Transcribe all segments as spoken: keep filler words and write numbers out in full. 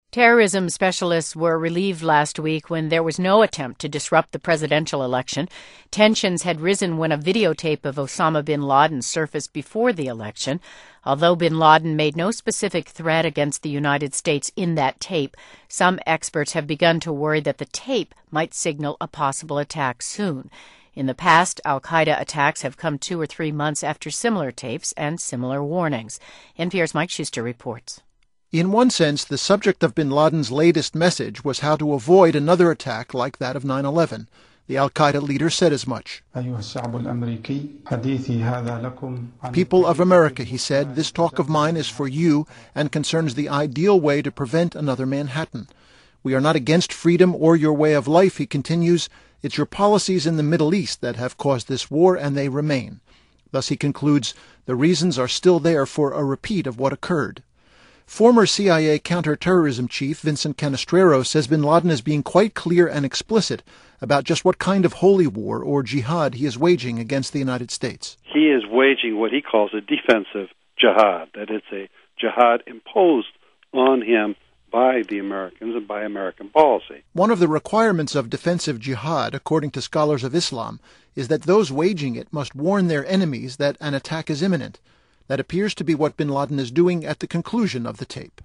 Terrorism specialists were relieved last week when there was no attempt to disrupt the presidential election. Tensions had risen when a videotape of Osama bin Laden surfaced before the election. Although bin Laden made no specific threat against the United States in that tape, some experts have begun to worry that the tape might signal a possible attack soon. In the past, al-Qaeda attacks have come two or three months after similar tapes and similar warnings. N P R's Mike Schuster reports. In one sense, the subject of bin Laden's latest message was how to avoid another attack like that of nine eleven. The al-Qaeda leader said as much. People of America, he said, this talk of mine is for you and concerns the ideal way to prevent another Manhattan. We are not against freedom or your way of life, he continues. It's your policies in the Middle East that have caused this war, and they remain. Thus, he concludes, the reasons are still there for a repeat of what occurred. Former C I A counterterrorism chief Vincent Canestraro says bin Laden is being quite clear and explicit about just what kind of holy war or jihad he is waging against the United States. He is waging what he calls a defensive jihad, that it's a jihad imposed on him by the Americans and by American policy. One of the requirements of defensive jihad, according to scholars of Islam, is that those waging it must warn their enemies that an attack is imminent. That appears to be what bin Laden is doing at the conclusion of the tape.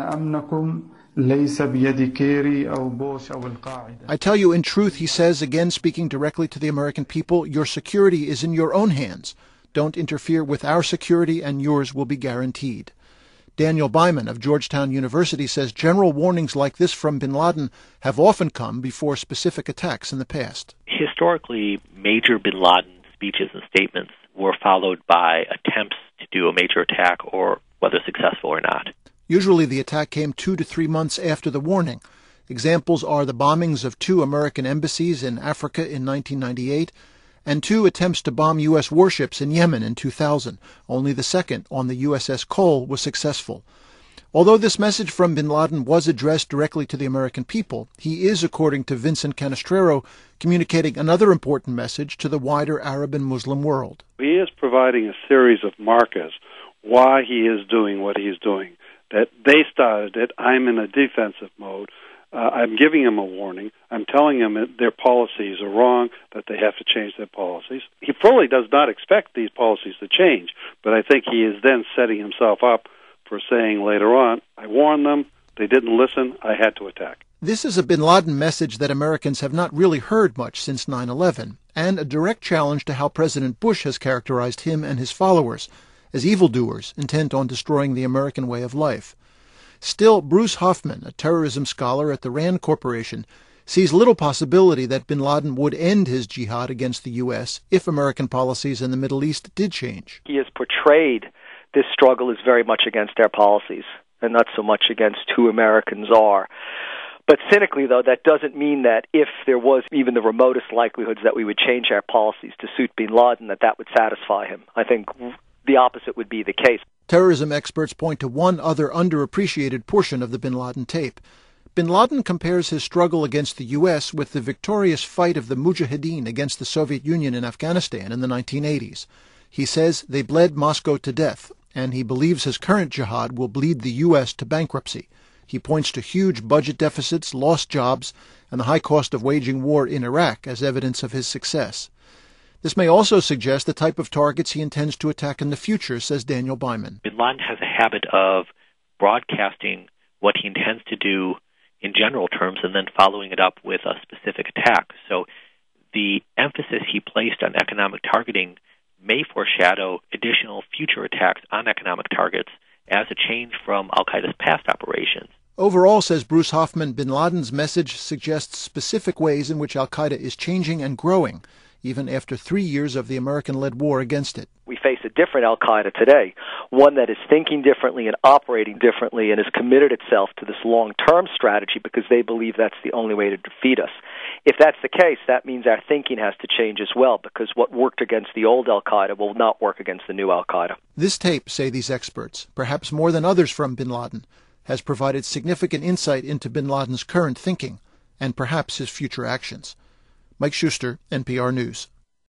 I tell you in truth, he says, again speaking directly to the American people, your security is in your own hands. Don't interfere with our security and yours will be guaranteed. Daniel Byman of Georgetown University says general warnings like this from bin Laden have often come before specific attacks in the past. Historically, major bin Laden speeches and statements were followed by attempts to do a major attack, or whether successful or not. Usually the attack came two to three months after the warning. Examples are the bombings of two American embassies in Africa in nineteen ninety-eight and two attempts to bomb U S warships in Yemen in two thousand. Only the second, on the U S S Cole, was successful. Although this message from bin Laden was addressed directly to the American people, he is, according to Vincent Canestraro, communicating another important message to the wider Arab and Muslim world. He is providing a series of markers why he is doing what he's doing. That they started it, I'm in a defensive mode, uh, I'm giving him a warning, I'm telling him that their policies are wrong, that they have to change their policies. He fully does not expect these policies to change, but I think he is then setting himself up for saying later on, I warned them, they didn't listen, I had to attack. This is a bin Laden message that Americans have not really heard much since nine eleven, and a direct challenge to how President Bush has characterized him and his followers as evildoers intent on destroying the American way of life. Still, Bruce Hoffman, a terrorism scholar at the RAND Corporation, sees little possibility that bin Laden would end his jihad against the U S if American policies in the Middle East did change. He has portrayed this struggle is very much against our policies and not so much against who Americans are. But cynically, though, that doesn't mean that if there was even the remotest likelihoods that we would change our policies to suit bin Laden, that that would satisfy him. I think the opposite would be the case. Terrorism experts point to one other underappreciated portion of the bin Laden tape. Bin Laden compares his struggle against the U S with the victorious fight of the Mujahideen against the Soviet Union in Afghanistan in the nineteen eighties. He says they bled Moscow to death, and he believes his current jihad will bleed the U S to bankruptcy. He points to huge budget deficits, lost jobs, and the high cost of waging war in Iraq as evidence of his success. This may also suggest the type of targets he intends to attack in the future, says Daniel Byman. Bin Laden has a habit of broadcasting what he intends to do in general terms and then following it up with a specific attack. So the emphasis he placed on economic targeting may foreshadow additional future attacks on economic targets as a change from al-Qaeda's past operations. Overall, says Bruce Hoffman, bin Laden's message suggests specific ways in which al-Qaeda is changing and growing, even after three years of the American-led war against it. We face a different al-Qaeda today, one that is thinking differently and operating differently and has committed itself to this long-term strategy because they believe that's the only way to defeat us. If that's the case, that means our thinking has to change as well, because what worked against the old al-Qaeda will not work against the new al-Qaeda. This tape, say these experts, perhaps more than others from bin Laden, has provided significant insight into bin Laden's current thinking and perhaps his future actions. Mike Schuster, N P R News.